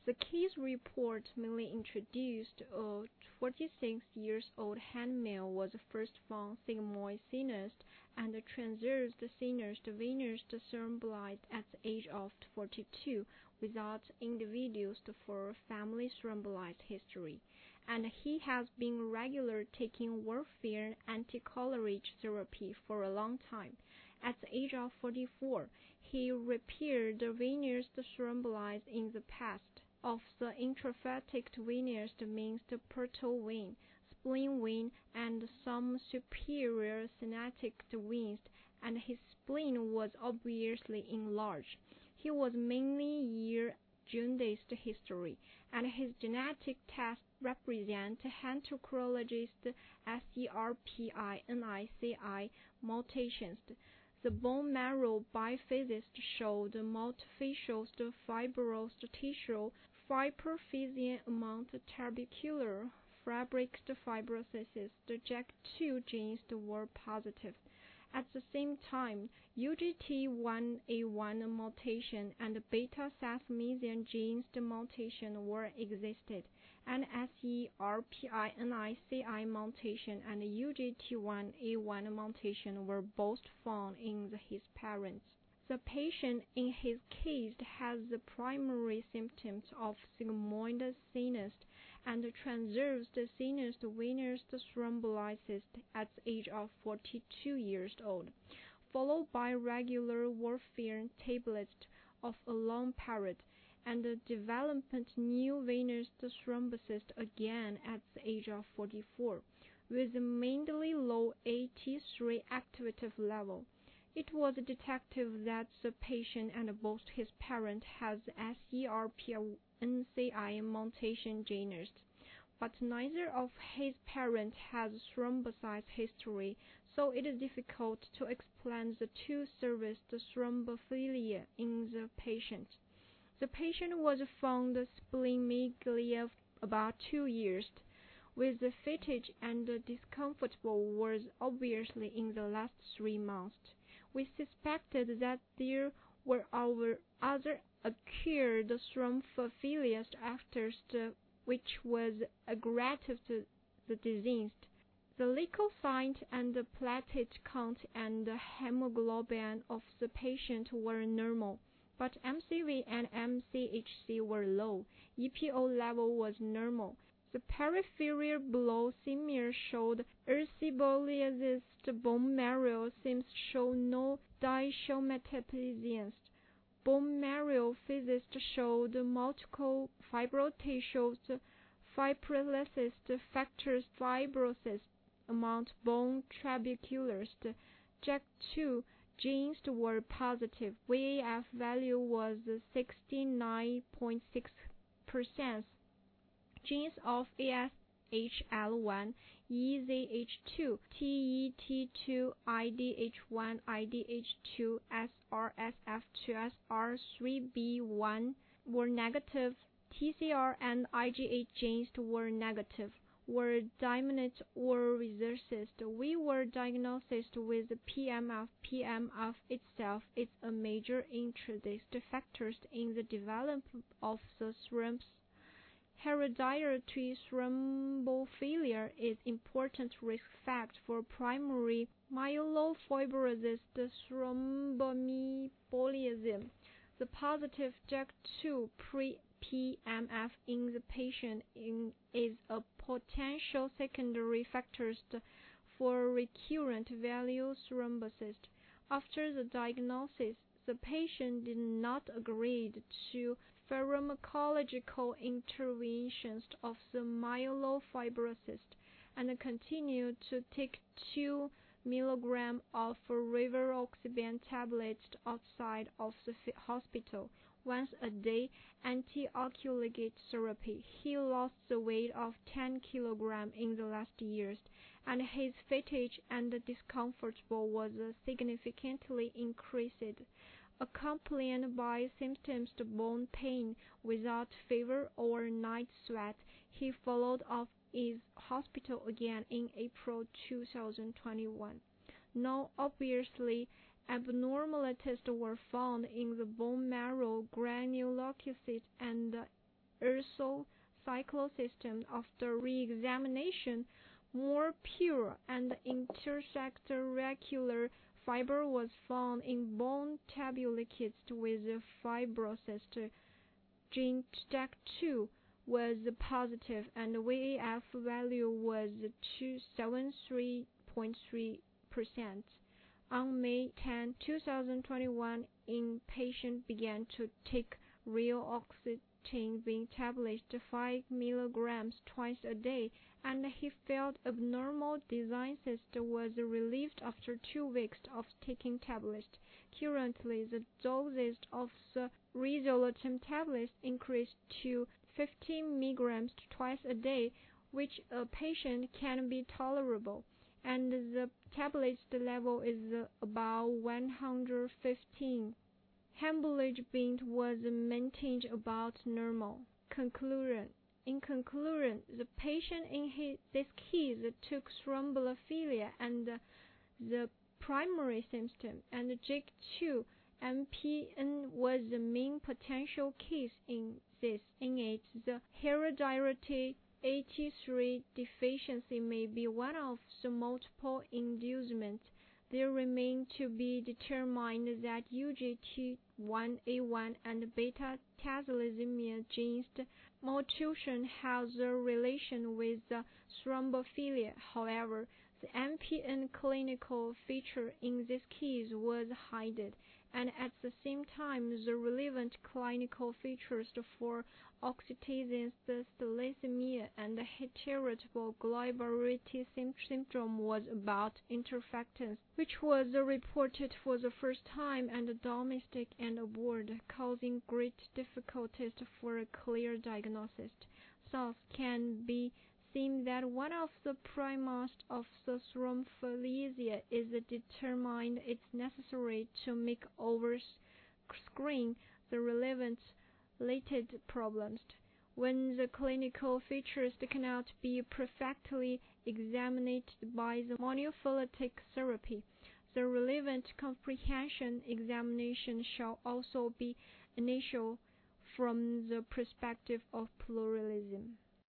The case report mainly introduced a 46-year-old handmaid was first found sigmoid sinus and transverse sinus venous thrombolysis at the age of 42 without individuals for family thrombolysis history, and he has been regularly taking warfarin anticholinergic therapy for a long time. At the age of 44, he repaired the venous thrombolysis in the past of the intrahepatic venous means the portal vein, spleen vein, and some superior synaptic veins, and his spleen was obviously enlarged. He was mainly year jaundice history, and his genetic tests represent hematochronologist SERPINICI mutations. The bone marrow biopsies showed multifacial fibrous tissue hyperphagia among tubercular fabric fibrosis. The JAK2 genes were positive. At the same time, UGT1A1 mutation and beta-thalassemia genes mutation were existed, and SERPINICI mutation and UGT1A1 mutation were both found in his parents. The patient in his case has the primary symptoms of sigmoid sinus and transverse sinus venous thrombolysis at the age of 42 years old, followed by regular warfarin tablets of a long period, and the development new venous thrombosis again at the age of 44, with a mainly low AT3 activity level. It was detected that the patient and both his parents has SERPINICI mutation genes, but neither of his parents has thrombocyte history, so it is difficult to explain the two-service thrombophilia in the patient. The patient was found splenomegaly about 2 years, with the fatigue and discomfort was obviously in the last 3 months. We suspected that there were other acquired thrombophilia factors which was aggravated the disease. The leukocyte and the platelet count and the hemoglobin of the patient were normal, but MCV and MCHC were low. EPO level was normal. The peripheral blood smear showed erythropoiesis. The bone marrow seems to show no dichometaplasia. Bone marrow physics showed multiple fibrotissues, fibrolysis factors, fibrosis among bone tuberculars. JAK2 genes were positive. VAF value was 69.6%. Genes of ASHL1, EZH2, TET2, IDH1, IDH2, SRSF2, SR3B1 were negative. TCR and IgA genes were negative, were dominant or recessive. We were diagnosed with PMF. PMF itself is a major introducing factor in the development of the thrombosis. Hereditary thrombophilia is important risk factor for primary myelofibrosis thromboembolism. The positive JAK2 pre-PMF in the patient is a potential secondary factor for recurrent venous thrombosis. After the diagnosis, the patient did not agree to pharmacological interventions of the myelofibrosis and continued to take 2 mg of rivaroxaban tablets outside of the hospital once a day anti-oxalate therapy. He lost the weight of 10 kg in the last years, and his fatigue and discomfort was significantly increased, accompanied by symptoms of bone pain without fever or night sweat. He followed up his hospital again in April 2021. No obviously abnormalities were found in the bone marrow, granulocytes, and urso cyclosystem after re-examination. More pure and intersectoracular fiber was found in bone tabulates with fibrocyst gene STAC2 was positive and VAF value was 273.3%. On May 10, 2021, inpatient began to take rioxetine tablets 5 milligrams twice a day, and he felt abnormal design cyst was relieved after 2 weeks of taking tablets. Currently, the doses of the risolatem tablets increased to 15 milligrams twice a day, which a patient can be tolerable, and the tablet's level is about 115. Hemoglobin was maintained about normal. In conclusion, the patient in this case took thrombophilia and the primary symptom, and JIK2 MPN was the main potential case in it. The hereditary AT3 deficiency may be one of the multiple inducements. There remain to be determined that UGT1A1 and beta thalassemia genes mutation has a relation with thrombophilia. However, the MPN clinical feature in this case was hidden, and at the same time, the relevant clinical features for oxytocin thalassemia and heterotypical glomerular syndrome was about interference, which was reported for the first time and domestic and abroad, causing great difficulties for a clear diagnosis. Thus, can be seen that one of the premise of the thrombophilia is determined it's necessary to make over-screen the relevant latent problems. When the clinical features cannot be perfectly examined by the monophyletic therapy, the relevant comprehension examination shall also be initial from the perspective of pluralism.